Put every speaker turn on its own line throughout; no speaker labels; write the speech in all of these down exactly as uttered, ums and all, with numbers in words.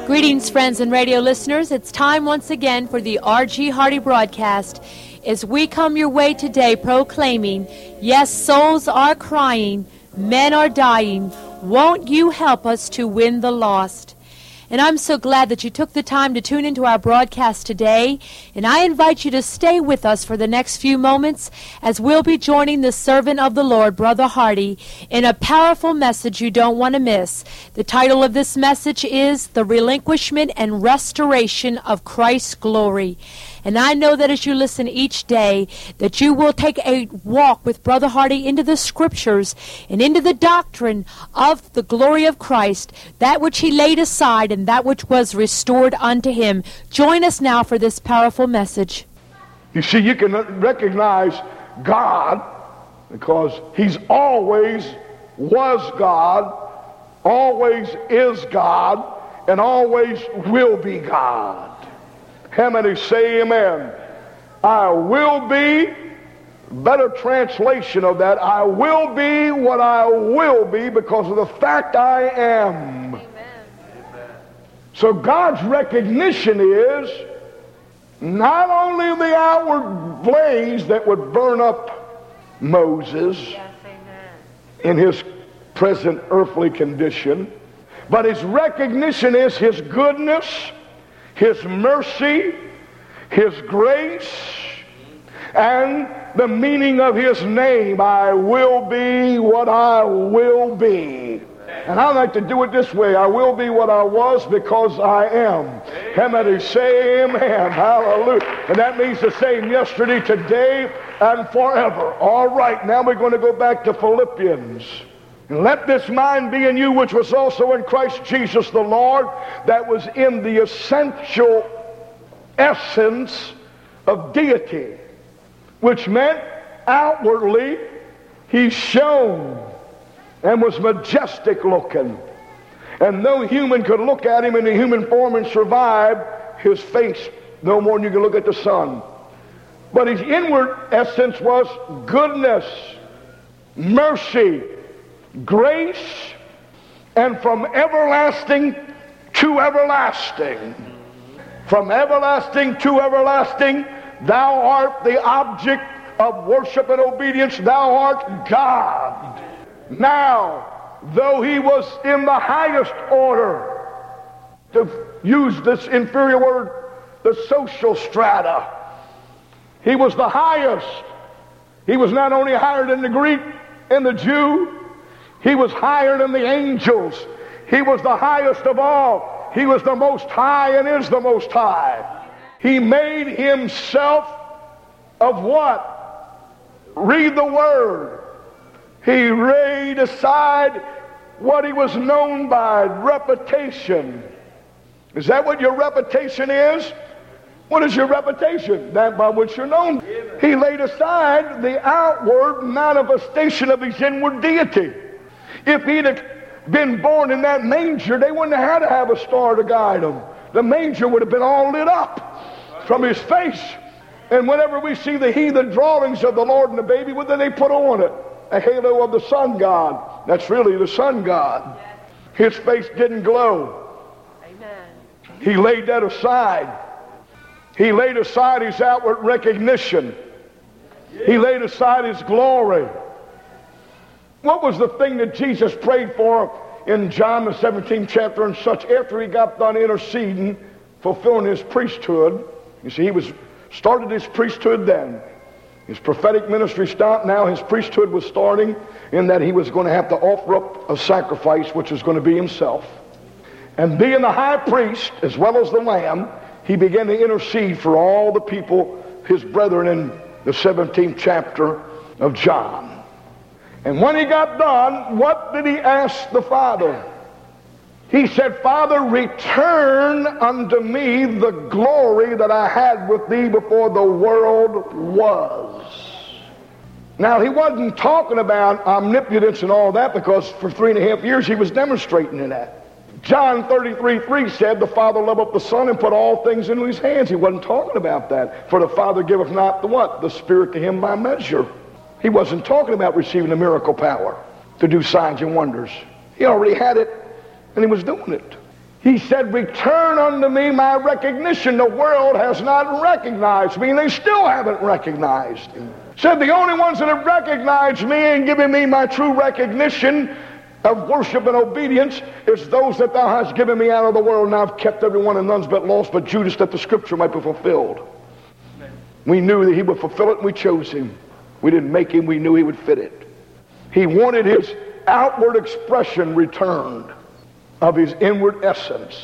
Greetings, friends and radio listeners. It's time once again for the R G Hardy broadcast as we come your way today proclaiming, yes, souls are crying, men are dying. Won't you help us to win the lost? And I'm so glad that you took the time to tune into our broadcast today. And I invite you to stay with us for the next few moments as we'll be joining the servant of the Lord, Brother Hardy, in a powerful message you don't want to miss. The title of this message is The Relinquishment and Restoration of Christ's Glory. And I know that as you listen each day, that you will take a walk with Brother Hardy into the Scriptures and into the doctrine of the glory of Christ, that which he laid aside and that which was restored unto him. Join us now for this powerful message.
You see, you can recognize God because he's always was God, always is God, and always will be God. How many say amen? I will be, better translation of that, I will be what I will be because of the fact I am. Amen. So God's recognition is not only the outward blaze that would burn up Moses yes, in his present earthly condition, but his recognition is his goodness, his mercy, his grace, and the meaning of his name. I will be what I will be. And I like to do it this way. I will be what I was because I am. How many say amen? Hallelujah. And that means the same yesterday, today, and forever. All right, now we're going to go back to Philippians. And let this mind be in you, which was also in Christ Jesus the Lord, that was in the essential essence of deity, which meant outwardly he shone and was majestic looking. And no human could look at him in the human form and survive his face no more than you can look at the sun. But his inward essence was goodness, mercy, grace, and from everlasting to everlasting. From everlasting to everlasting, thou art the object of worship and obedience. Thou art God. Now, though he was in the highest order, to use this inferior word, the social strata, he was the highest. He was not only higher than the Greek and the Jew, he was higher than the angels. He was the highest of all. He was the most high and is the most high. He made himself of what? Read the word. He laid aside what he was known by, reputation. Is that what your reputation is? What is your reputation? That by which you're known. He laid aside the outward manifestation of his inward deity. If he'd have been born in that manger, they wouldn't have had to have a star to guide him. The manger would have been all lit up from his face. And whenever we see the heathen drawings of the Lord and the baby, what do they put on it? A halo of the sun god. That's really the sun god. His face didn't glow. Amen. He laid that aside. He laid aside his outward recognition. He laid aside his glory. What was the thing that Jesus prayed for in John the seventeenth chapter and such after he got done interceding, fulfilling his priesthood? You see, he was started his priesthood then. His prophetic ministry stopped. Now his priesthood was starting in that he was going to have to offer up a sacrifice, which was going to be himself. And being the high priest as well as the lamb, he began to intercede for all the people, his brethren, in the seventeenth chapter of John. And when he got done, what did he ask the Father? He said, Father, return unto me the glory that I had with thee before the world was. Now, he wasn't talking about omnipotence and all that, because for three and a half years he was demonstrating in that. John thirty-three three said, the Father loveth the Son and put all things into his hands. He wasn't talking about that. For the Father giveth not the what? The Spirit to him by measure. He wasn't talking about receiving the miracle power to do signs and wonders. He already had it, and he was doing it. He said, return unto me my recognition. The world has not recognized me, and they still haven't recognized him. Said the only ones that have recognized me and given me my true recognition of worship and obedience is those that thou hast given me out of the world, and I've kept everyone, and none's but lost but Judas, that the scripture might be fulfilled. We knew that he would fulfill it, and we chose him. We didn't make him, we knew he would fit it. He wanted his outward expression returned of his inward essence.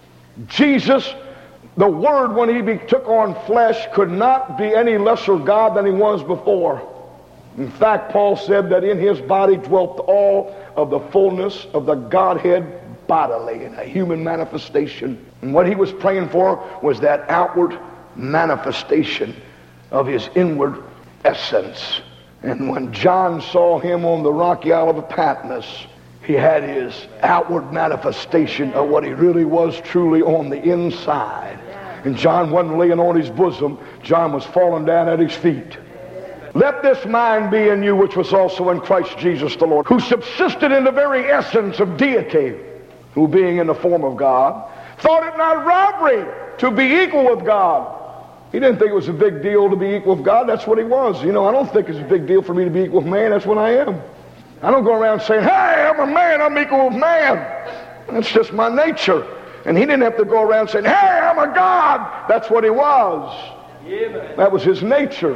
Jesus, the Word, when he be, took on flesh, could not be any lesser God than he was before. In fact, Paul said that in his body dwelt all of the fullness of the Godhead bodily in a human manifestation. And what he was praying for was that outward manifestation of his inward essence. And when John saw him on the rocky isle of Patmos, he had his outward manifestation of what he really was truly on the inside. And John wasn't laying on his bosom. John was falling down at his feet. Let this mind be in you, which was also in Christ Jesus the Lord, who subsisted in the very essence of deity, who being in the form of God, thought it not robbery to be equal with God. He didn't think it was a big deal to be equal with God. That's what he was. You know, I don't think it's a big deal for me to be equal with man. That's what I am. I don't go around saying, hey, I'm a man, I'm equal with man. That's just my nature. And he didn't have to go around saying, hey, I'm a God. That's what he was. Yeah, that was his nature.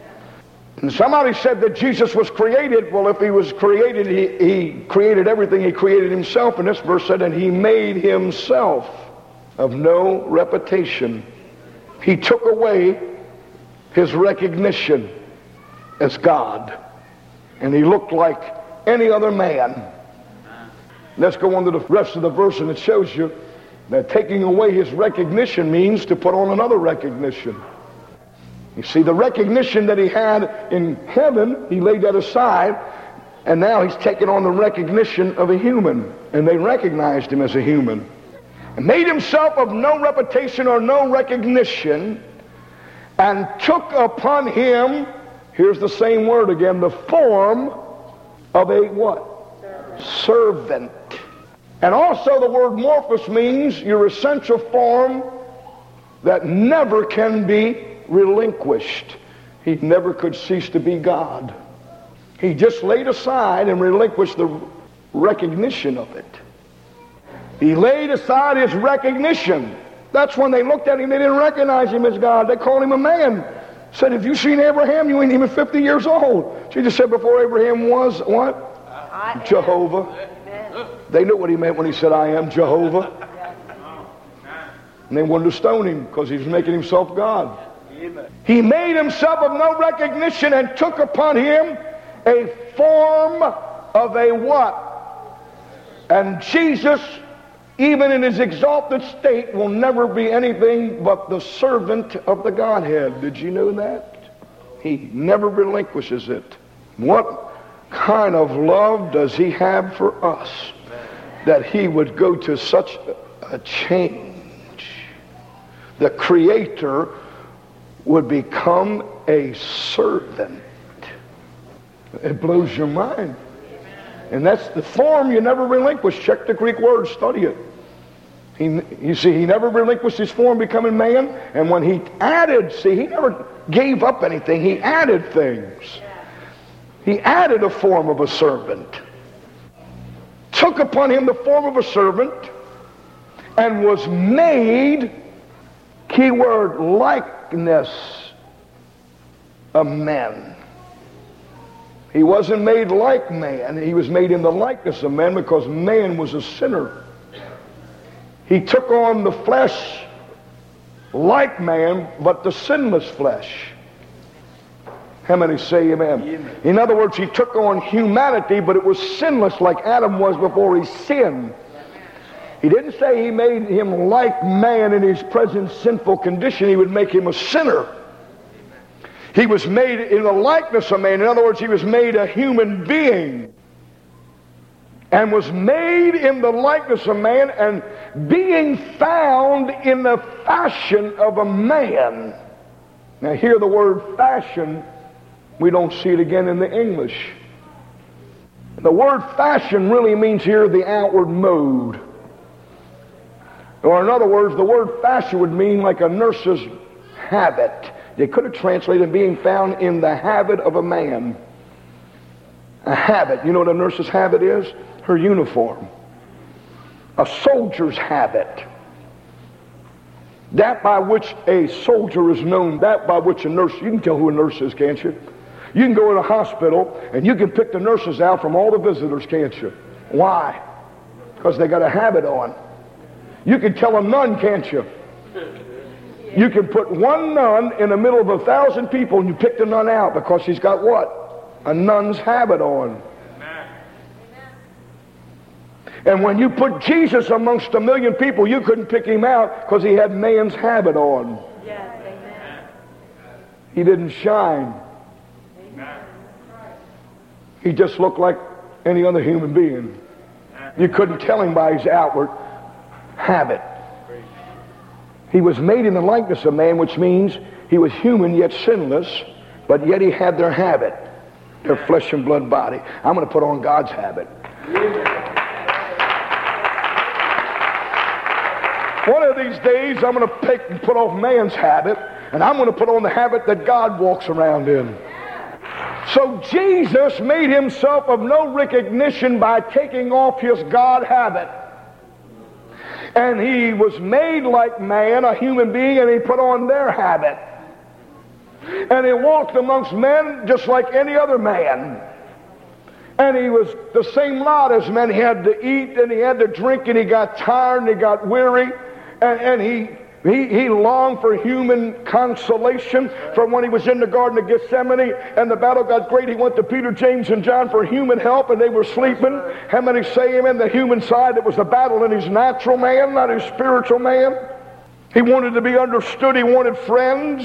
And somebody said that Jesus was created. Well, if he was created, he, he created everything. He created himself. And this verse said, and he made himself of no reputation. He took away his recognition as God. And he looked like any other man. Let's go on to the rest of the verse, and it shows you that taking away his recognition means to put on another recognition. You see, the recognition that he had in heaven, he laid that aside, and now he's taken on the recognition of a human, and they recognized him as a human. And made himself of no reputation or no recognition, and took upon him, here's the same word again, the form of a what? Servant. And also the word morphos means your essential form that never can be relinquished. He never could cease to be God. He just laid aside and relinquished the recognition of it. He laid aside his recognition. That's when they looked at him, they didn't recognize him as God. They called him a man. Said, have you seen Abraham? You ain't even fifty years old. Jesus said before Abraham was what? Jehovah. They knew what he meant when he said, I am Jehovah. And they wanted to stone him because he was making himself God. He made himself of no recognition and took upon him a form of a what? And Jesus, even in his exalted state, will never be anything but the servant of the Godhead. Did you know that? He never relinquishes it. What kind of love does he have for us that he would go to such a change? The Creator would become a servant. It blows your mind. And that's the form you never relinquish. Check the Greek word, study it. He, you see, he never relinquished his form becoming man. And when he added, see, he never gave up anything. He added things. He added a form of a servant. Took upon him the form of a servant and was made, keyword, likeness of men. He wasn't made like man. He was made in the likeness of man because man was a sinner. He took on the flesh like man, but the sinless flesh. How many say amen? Amen? In other words, he took on humanity, but it was sinless like Adam was before he sinned. He didn't say he made him like man in his present sinful condition. He would make him a sinner. He was made in the likeness of man. In other words, he was made a human being. And was made in the likeness of man, and being found in the fashion of a man. Now here the word fashion, we don't see it again in the English. The word fashion really means here the outward mode. Or in other words, the word fascia would mean like a nurse's habit. They could have translated being found in the habit of a man. A habit. You know what a nurse's habit is? Her uniform. A soldier's habit. That by which a soldier is known, that by which a nurse, you can tell who a nurse is, can't you? You can go in a hospital and you can pick the nurses out from all the visitors, can't you? Why? Because they got a habit on. You can tell a nun, can't you? You can put one nun in the middle of a thousand people and you pick the nun out because she's got what? A nun's habit on. And when you put Jesus amongst a million people, you couldn't pick him out because he had man's habit on.
Yes, amen.
He didn't shine. He just looked like any other human being. You couldn't tell him by his outward habit. He was made in the likeness of man, which means he was human yet sinless, but yet he had their habit, their flesh and blood body. I'm going to put on God's habit. One of these days I'm going to take and put off man's habit, and I'm going to put on the habit that God walks around in. So Jesus made himself of no recognition by taking off his God habit. And he was made like man, a human being, and he put on their habit. And he walked amongst men just like any other man. And he was the same lot as men. He had to eat and he had to drink and he got tired and he got weary. And, and he, he, he longed for human consolation. From when he was in the Garden of Gethsemane and the battle got great, he went to Peter, James, and John for human help, and they were sleeping. How many say him in the human side? It was a battle in his natural man, not his spiritual man. He wanted to be understood. He wanted friends.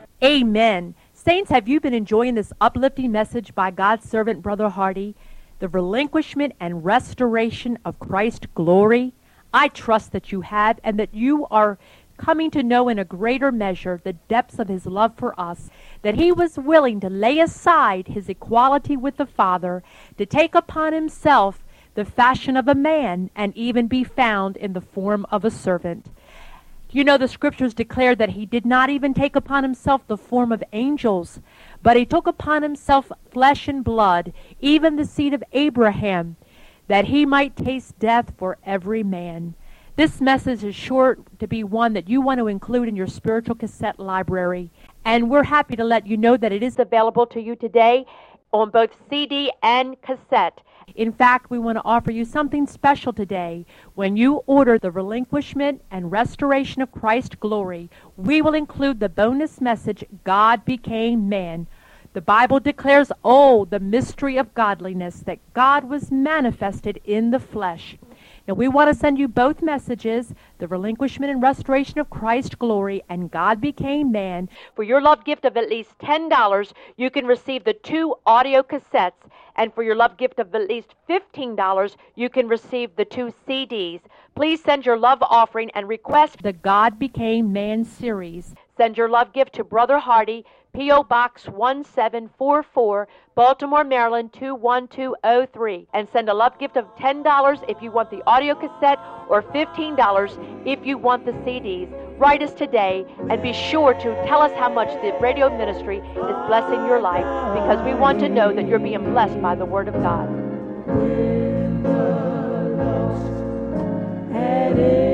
Amen. Saints, have you been enjoying this uplifting message by God's servant, Brother Hardy? The relinquishment and restoration of Christ's glory? I trust that you have, and that you are coming to know in a greater measure the depths of his love for us, that he was willing to lay aside his equality with the Father, to take upon himself the fashion of a man, and even be found in the form of a servant. You know, the scriptures declare that he did not even take upon himself the form of angels, but he took upon himself flesh and blood, even the seed of Abraham, that he might taste death for every man. This message is sure to be one that you want to include in your spiritual cassette library. And we're happy to let you know that it is available to you today on both C D and cassette. In fact, we want to offer you something special today. When you order the relinquishment and restoration of Christ's glory, we will include the bonus message, God Became Man. The Bible declares, oh, the mystery of godliness, that God was manifested in the flesh. Now, we want to send you both messages, the relinquishment and restoration of Christ's glory and God Became Man. For your love gift of at least ten dollars, you can receive the two audio cassettes. And for your love gift of at least fifteen dollars, you can receive the two C Ds. Please send your love offering and request the God Became Man series. Send your love gift to Brother Hardy, P O. Box one seven four four, Baltimore, Maryland two one two oh three. And send a love gift of ten dollars if you want the audio cassette, or fifteen dollars if you want the C Ds. Write us today and be sure to tell us how much the radio ministry is blessing your life, because we want to know that you're being blessed by the Word of God. When the lost had